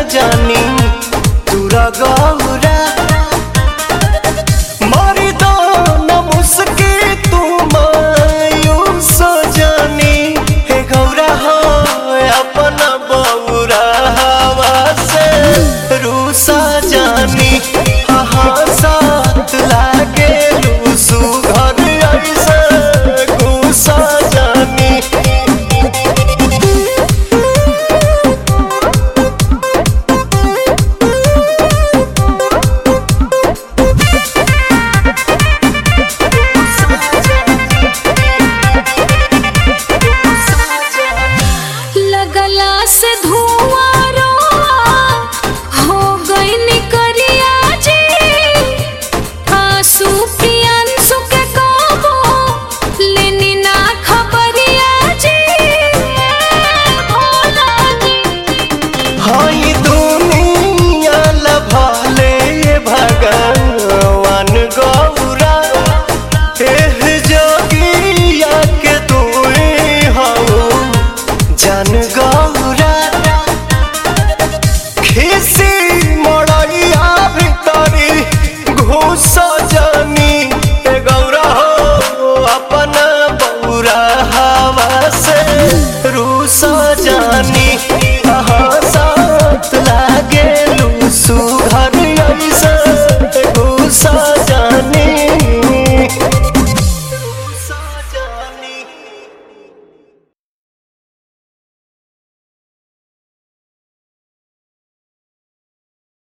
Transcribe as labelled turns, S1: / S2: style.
S1: जानी तुरा गौरा मारी दो न मुस्की तू मायूस जानी हे गौरा हो अपना बौरा हवा से रूसा जानी साथ लागे लूसू घर ऐसे घूसा जानी
S2: लगला से धुआं हो गई निकरिया जी आंसू प्रियांशु के काबू लेनी ना खबरिया जी भोला जी
S1: हाई दुनिया लभाले भगवान गौरा एह जोगिया के दुई हऊ जान गौरा खिसी मड़ैया भितरी घुस जानी ए गौरा हो अपना बौरा हवा से रूस जानी।